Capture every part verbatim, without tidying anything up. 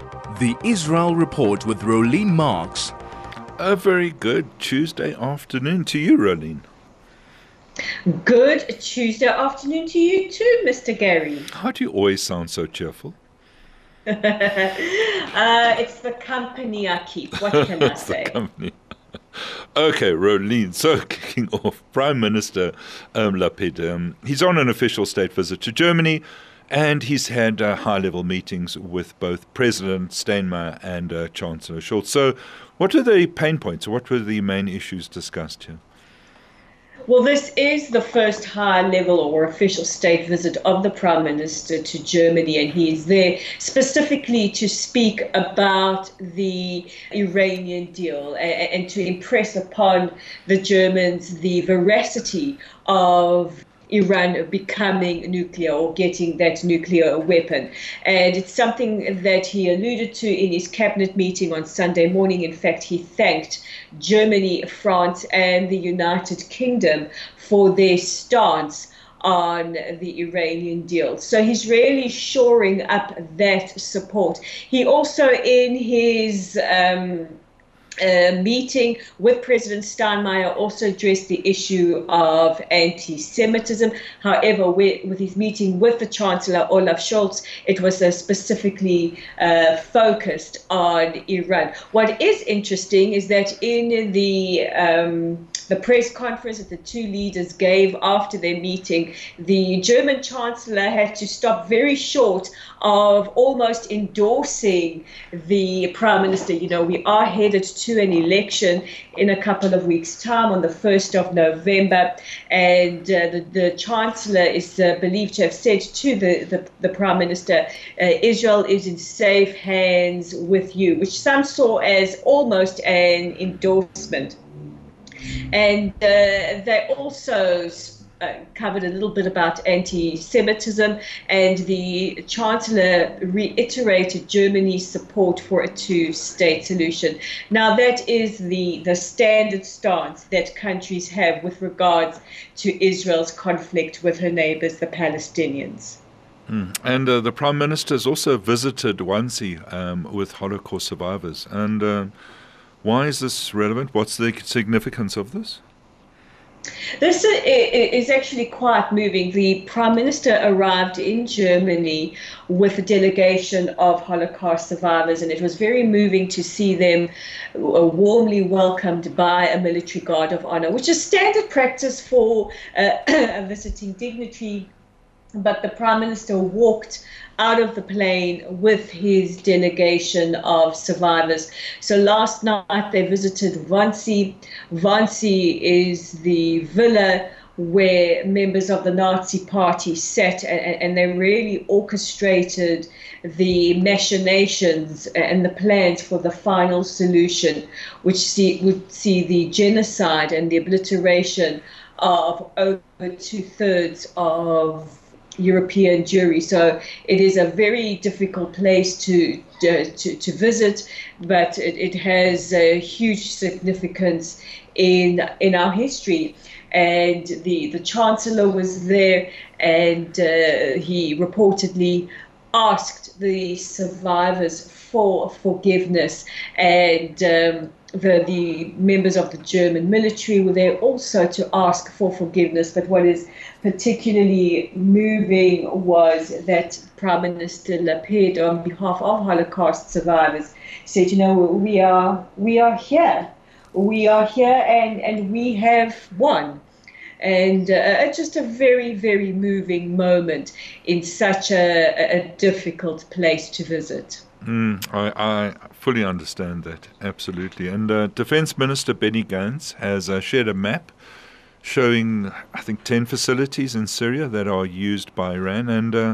The Israel Report with Rolene Marks. A very good Tuesday afternoon to you, Rolene. Good Tuesday afternoon to you too, Mister Gary. How do you always sound so cheerful? uh, it's the company I keep. What can I say? The company. Okay, Rolene. So, kicking off, Prime Minister um, Lapid, um, he's on an official state visit to Germany, and he's had uh, high-level meetings with both President Steinmeier and uh, Chancellor Scholz. So, what were the pain points? What were the main issues discussed here? Well, this is the first high-level or official state visit of the Prime Minister to Germany, and he is there specifically to speak about the Iranian deal and, and to impress upon the Germans the veracity of Iran becoming nuclear or getting that nuclear weapon. And it's something that he alluded to in his cabinet meeting on Sunday morning. In fact, he thanked Germany, France, and the United Kingdom for their stance on the Iranian deal. So he's really shoring up that support. He also, in his um, Uh, meeting with President Steinmeier, also addressed the issue of anti-Semitism. However, with, with his meeting with the Chancellor Olaf Scholz, it was uh, specifically uh, focused on Iran. What is interesting is that in the um, the press conference that the two leaders gave after their meeting, the German Chancellor had to stop very short of almost endorsing the Prime Minister. You know, we are headed to an election in a couple of weeks' time on the first of November, and uh, the, the Chancellor is uh, believed to have said to the, the, the Prime Minister, uh, Israel is in safe hands with you, which some saw as almost an endorsement. And uh, they also uh, covered a little bit about anti-Semitism, and the Chancellor reiterated Germany's support for a two-state solution. Now, that is the, the standard stance that countries have with regards to Israel's conflict with her neighbors, the Palestinians. Mm. And uh, the Prime Minister has also visited Wannsee um, with Holocaust survivors. And uh, why is this relevant? What's the significance of this? This is actually quite moving. The Prime Minister arrived in Germany with a delegation of Holocaust survivors, and it was very moving to see them warmly welcomed by a military guard of honor, which is standard practice for uh, a visiting dignitary. But the Prime Minister walked out of the plane with his delegation of survivors. So last night they visited Wannsee. Wannsee is the villa where members of the Nazi Party sat, and, and they really orchestrated the machinations and the plans for the final solution, which see, would see the genocide and the obliteration of over two-thirds of European Jewry. So it is a very difficult place to uh, to, to visit, but it, it has a huge significance in in our history. And the the Chancellor was there, and uh, he reportedly asked the survivors for forgiveness, and um, the the members of the German military were there also to ask for forgiveness. But what is particularly moving was that Prime Minister Lapid, on behalf of Holocaust survivors, said, you know, we are we are here, we are here, and and we have won. And uh, it's just a very, very moving moment in such a, a difficult place to visit. Mm, I, I fully understand that, absolutely. And uh, Defense Minister Benny Gantz has uh, shared a map showing, I think, ten facilities in Syria that are used by Iran. And uh,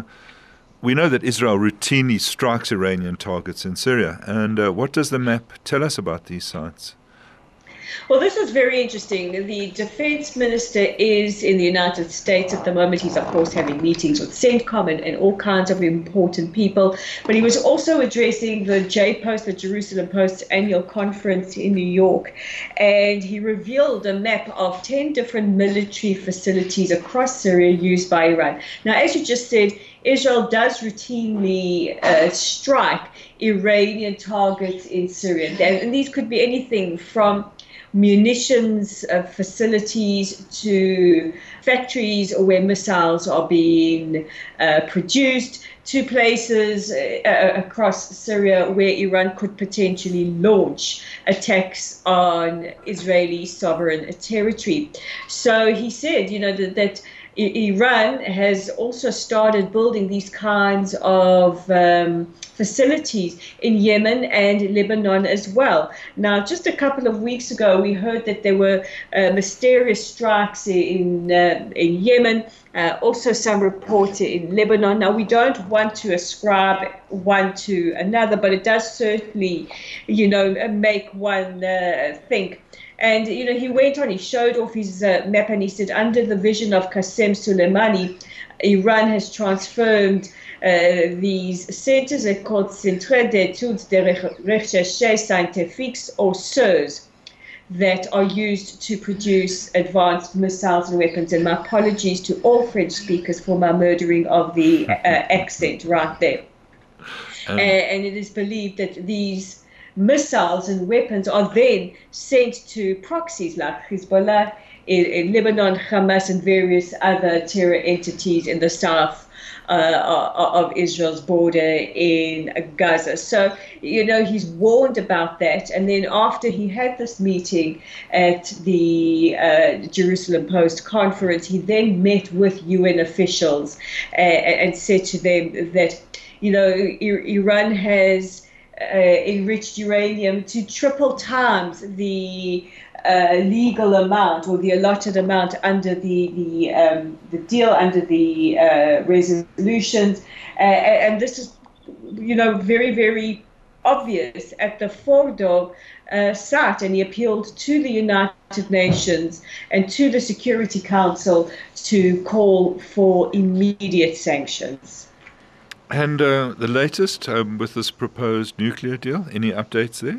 we know that Israel routinely strikes Iranian targets in Syria. And uh, what does the map tell us about these sites? Well, this is very interesting. The defense minister is in the United States at the moment. He's, of course, having meetings with CENTCOM and, and all kinds of important people. But he was also addressing the J Post, the Jerusalem Post's annual conference in New York. And he revealed a map of ten different military facilities across Syria used by Iran. Now, as you just said, Israel does routinely uh, strike Iranian targets in Syria. And, and these could be anything from munitions uh, facilities to factories where missiles are being uh, produced, to places uh, across Syria where Iran could potentially launch attacks on Israeli sovereign territory. So he said, you know, that, that Iran has also started building these kinds of um, facilities in Yemen and Lebanon as well. Now, just a couple of weeks ago, we heard that there were uh, mysterious strikes in uh, in Yemen, uh, also some reports in Lebanon. Now, we don't want to ascribe one to another, but it does certainly, you know, make one uh, think. And, you know, he went on, he showed off his uh, map, and he said, under the vision of Qasem Soleimani, Iran has transformed uh, these centers. They're called Centres d'études de recherche scientifiques, or C E R S, that are used to produce advanced missiles and weapons. And my apologies to all French speakers for my murdering of the uh, accent right there. Um. And, and it is believed that these missiles and weapons are then sent to proxies like Hezbollah in, in Lebanon, Hamas, and various other terror entities in the south uh, of Israel's border in Gaza. So, you know, he's warned about that. And then after he had this meeting at the uh, Jerusalem Post conference, he then met with U N officials uh, and said to them that, you know, Iran has Uh, enriched uranium to triple times the uh, legal amount or the allotted amount under the the, um, the deal, under the uh, resolutions, uh, and this is, you know, very very obvious at the Fordo uh, site, and he appealed to the United Nations and to the Security Council to call for immediate sanctions. And uh, the latest um, with this proposed nuclear deal, any updates there?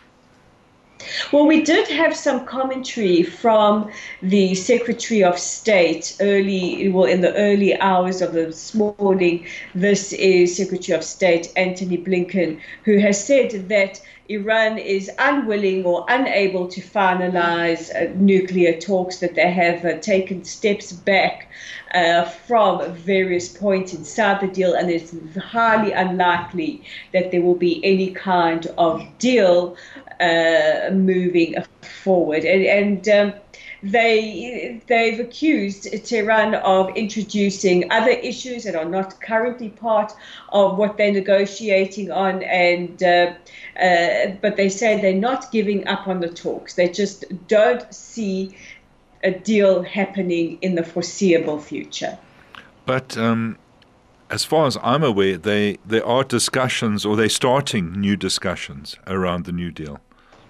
Well, we did have some commentary from the Secretary of State early, well, in the early hours of this morning. This is Secretary of State Antony Blinken, who has said that Iran is unwilling or unable to finalize uh, nuclear talks, that they have uh, taken steps back uh, from various points inside the deal, and it's highly unlikely that there will be any kind of deal uh, moving forward. And, and um, they, they've accused Tehran of introducing other issues that are not currently part of what they're negotiating on, and uh, uh, but they say they're not giving up on the talks. They just don't see a deal happening in the foreseeable future. But um, as far as I'm aware, they there are discussions, or they're starting new discussions around the new deal.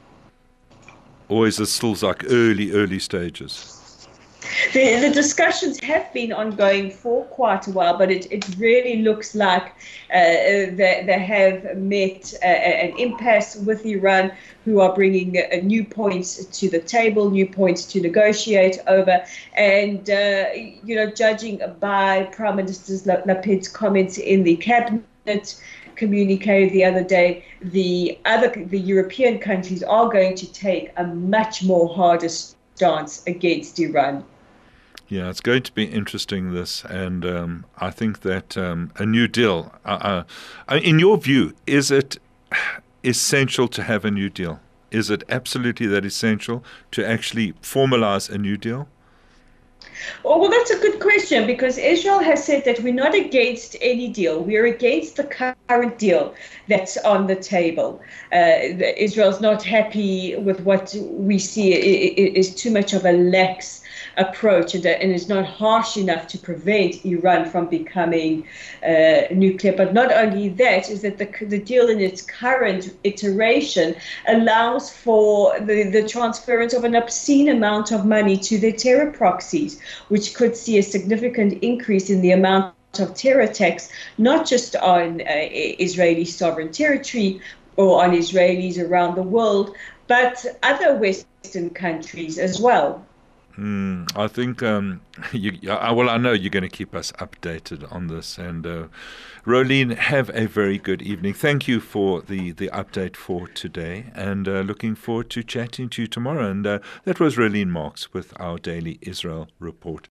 Or is it still like early, early stages? The, the discussions have been ongoing for quite a while, but it, it really looks like uh, they, they have met uh, an impasse with Iran, who are bringing uh, new points to the table, new points to negotiate over. And, uh, you know, judging by Prime Minister Lapid's comments in the cabinet communique the other day, the other the European countries are going to take a much more harder stance against Iran. Yeah, it's going to be interesting, this, and um, I think that um, a new deal, uh, uh, in your view, is it essential to have a new deal? Is it absolutely that essential to actually formalize a new deal? Oh, well, that's a good question, because Israel has said that we're not against any deal. We're against the current deal that's on the table. Uh, Israel's not happy with what we see is too much of a lax approach, and, and is not harsh enough to prevent Iran from becoming uh, nuclear. But not only that, is that the, the deal in its current iteration allows for the, the transference of an obscene amount of money to their terror proxies, which could see a significant increase in the amount of terror attacks, not just on uh, Israeli sovereign territory or on Israelis around the world, but other Western countries as well. Mm, I think, um, you, uh, well, I know you're going to keep us updated on this. And uh, Roelien, have a very good evening. Thank you for the, the update for today, and uh, looking forward to chatting to you tomorrow. And uh, that was Roelien Marks with our Daily Israel Report.